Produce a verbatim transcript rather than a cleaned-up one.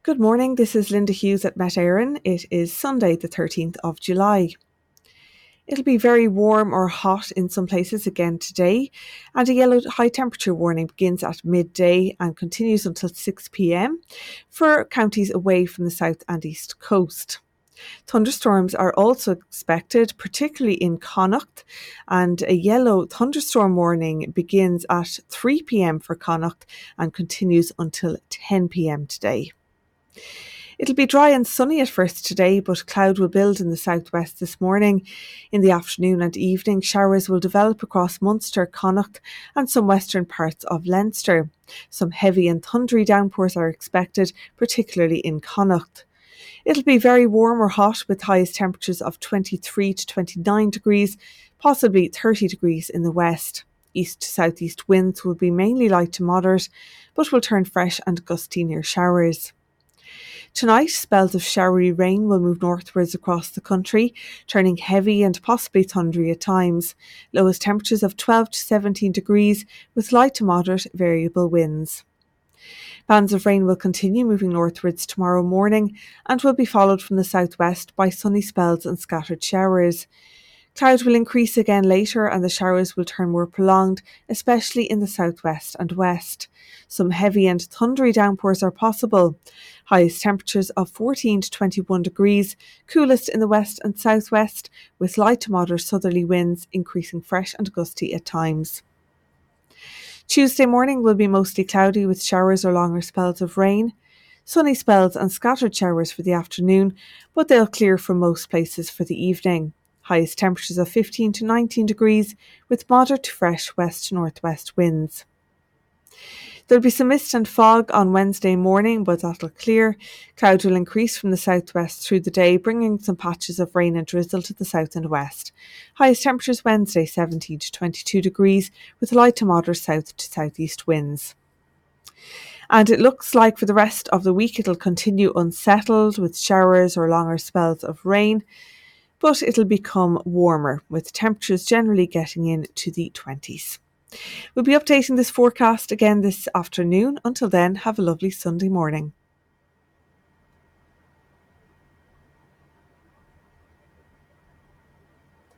Good morning, this is Linda Hughes at Met Éireann. It is Sunday the thirteenth of July. It'll be very warm or hot in some places again today, and a yellow high temperature warning begins at midday and continues until six p m for counties away from the south and east coast. Thunderstorms are also expected, particularly in Connacht, and a yellow thunderstorm warning begins at three p m for Connacht and continues until ten p m today. It'll be dry and sunny at first today, but cloud will build in the southwest this morning. In the afternoon and evening, showers will develop across Munster, Connacht and some western parts of Leinster. Some heavy and thundery downpours are expected, particularly in Connacht. It'll be very warm or hot with highest temperatures of twenty-three to twenty-nine degrees, possibly thirty degrees in the west. East to southeast winds will be mainly light to moderate, but will turn fresh and gusty near showers. Tonight, spells of showery rain will move northwards across the country, turning heavy and possibly thundery at times. Lowest temperatures of twelve to seventeen degrees with light to moderate variable winds. Bands of rain will continue moving northwards tomorrow morning and will be followed from the southwest by sunny spells and scattered showers. Cloud will increase again later and the showers will turn more prolonged, especially in the southwest and west. Some heavy and thundery downpours are possible. Highest temperatures of fourteen to twenty-one degrees, coolest in the west and southwest, with light to moderate southerly winds increasing fresh and gusty at times. Tuesday morning will be mostly cloudy with showers or longer spells of rain. Sunny spells and scattered showers for the afternoon, but they'll clear from most places for the evening. Highest temperatures of fifteen to nineteen degrees with moderate to fresh west to northwest winds. There'll be some mist and fog on Wednesday morning, but that'll clear. Cloud will increase from the southwest through the day, bringing some patches of rain and drizzle to the south and west. Highest temperatures Wednesday seventeen to twenty-two degrees with light to moderate south to southeast winds. And it looks like for the rest of the week it'll continue unsettled with showers or longer spells of rain, but it'll become warmer with temperatures generally getting into the twenties. We'll be updating this forecast again this afternoon. Until then, have a lovely Sunday morning.